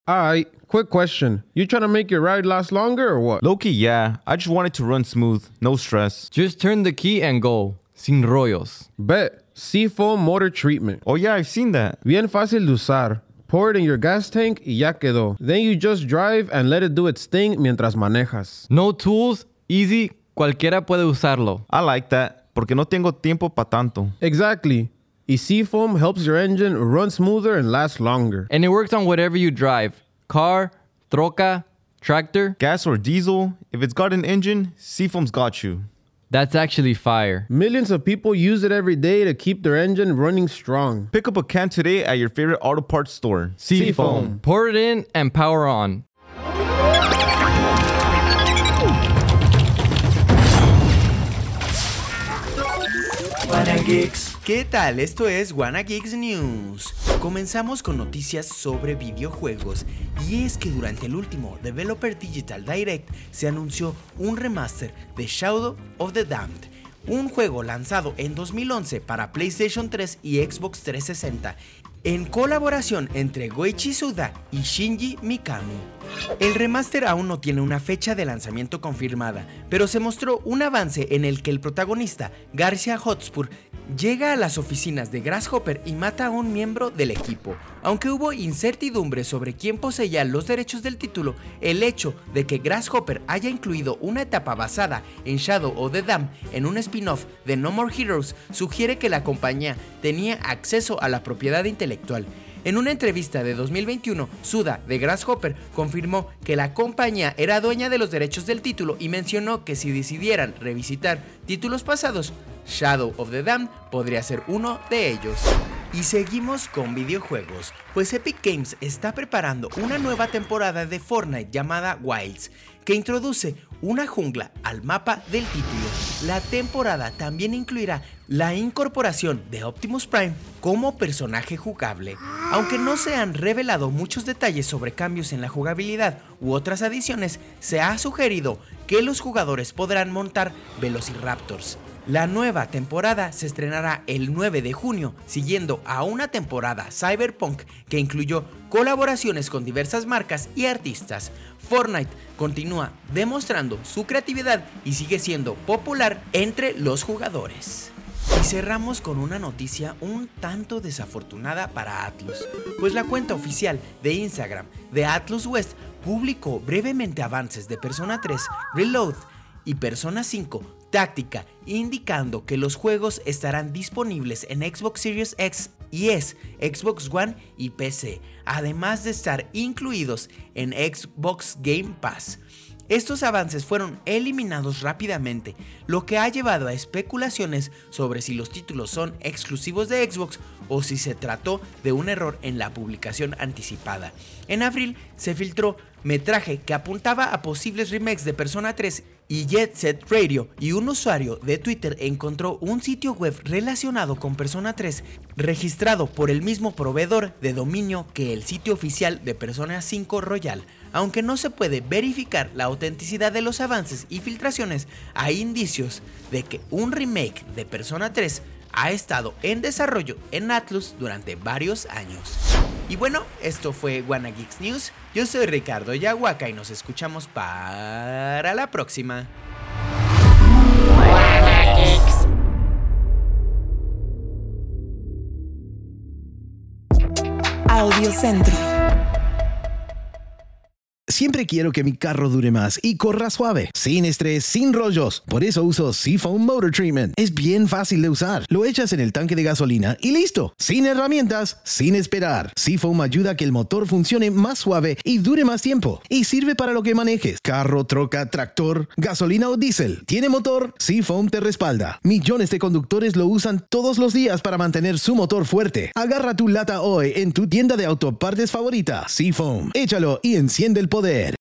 Alright, quick question. You trying to make your ride last longer or what? Low-key, yeah. I just want it to run smooth. No stress. Just turn the key and go. Sin rollos. Bet. Seafoam Motor Treatment. Oh yeah, I've seen that. Bien fácil de usar. Pour it in your gas tank y ya quedó. Then you just drive and let it do its thing mientras manejas. No tools, easy, cualquiera puede usarlo. I like that, porque no tengo tiempo pa' tanto. Exactly. Y Seafoam helps your engine run smoother and last longer. And it works on whatever you drive. Car, troca, tractor. Gas or diesel, if it's got an engine, Seafoam's got you. That's actually fire. Millions of people use it every day to keep their engine running strong. Pick up a can today at your favorite auto parts store. Seafoam. Pour it in and power on. WannaGeeks. ¿Qué tal? Esto es WannaGeeks News. Comenzamos con noticias sobre videojuegos, y es que durante el último Developer Digital Direct se anunció un remaster de Shadow of the Damned, un juego lanzado en 2011 para PlayStation 3 y Xbox 360, en colaboración entre Goichi Suda y Shinji Mikami. El remaster aún no tiene una fecha de lanzamiento confirmada, pero se mostró un avance en el que el protagonista, Garcia Hotspur, llega a las oficinas de Grasshopper y mata a un miembro del equipo. Aunque hubo incertidumbre sobre quién poseía los derechos del título, el hecho de que Grasshopper haya incluido una etapa basada en Shadow of the Damned en un spin-off de No More Heroes sugiere que la compañía tenía acceso a la propiedad intelectual. En una entrevista de 2021, Suda, de Grasshopper, confirmó que la compañía era dueña de los derechos del título y mencionó que si decidieran revisitar títulos pasados, Shadow of the Damned podría ser uno de ellos. Y seguimos con videojuegos, pues Epic Games está preparando una nueva temporada de Fortnite llamada Wilds, que introduce una jungla al mapa del título. La temporada también incluirá la incorporación de Optimus Prime como personaje jugable. Aunque no se han revelado muchos detalles sobre cambios en la jugabilidad u otras adiciones, se ha sugerido que los jugadores podrán montar Velociraptors. La nueva temporada se estrenará el 9 de junio, siguiendo a una temporada Cyberpunk que incluyó colaboraciones con diversas marcas y artistas. Fortnite continúa demostrando su creatividad y sigue siendo popular entre los jugadores. Y cerramos con una noticia un tanto desafortunada para Atlus, pues la cuenta oficial de Instagram de Atlus West publicó brevemente avances de Persona 3 Reload y Persona 5 Táctica, indicando que los juegos estarán disponibles en Xbox Series X y S, Xbox One y PC, además de estar incluidos en Xbox Game Pass. Estos avances fueron eliminados rápidamente, lo que ha llevado a especulaciones sobre si los títulos son exclusivos de Xbox o si se trató de un error en la publicación anticipada. En abril se filtró metraje que apuntaba a posibles remakes de Persona 3 y Jet Set Radio, y un usuario de Twitter encontró un sitio web relacionado con Persona 3 registrado por el mismo proveedor de dominio que el sitio oficial de Persona 5 Royal. Aunque no se puede verificar la autenticidad de los avances y filtraciones, hay indicios de que un remake de Persona 3 ha estado en desarrollo en Atlus durante varios años. Y bueno, esto fue WannaGeeks News. Yo soy Ricardo Yahuaca y nos escuchamos para la próxima. WannaGeeks. Audiocentro. Siempre quiero que mi carro dure más y corra suave, sin estrés, sin rollos. Por eso uso Seafoam Motor Treatment. Es bien fácil de usar. Lo echas en el tanque de gasolina y listo. Sin herramientas, sin esperar. Seafoam ayuda a que el motor funcione más suave y dure más tiempo. Y sirve para lo que manejes. Carro, troca, tractor, gasolina o diésel. ¿Tiene motor? Seafoam te respalda. Millones de conductores lo usan todos los días para mantener su motor fuerte. Agarra tu lata hoy en tu tienda de autopartes favorita. Seafoam. Échalo y enciende el poder.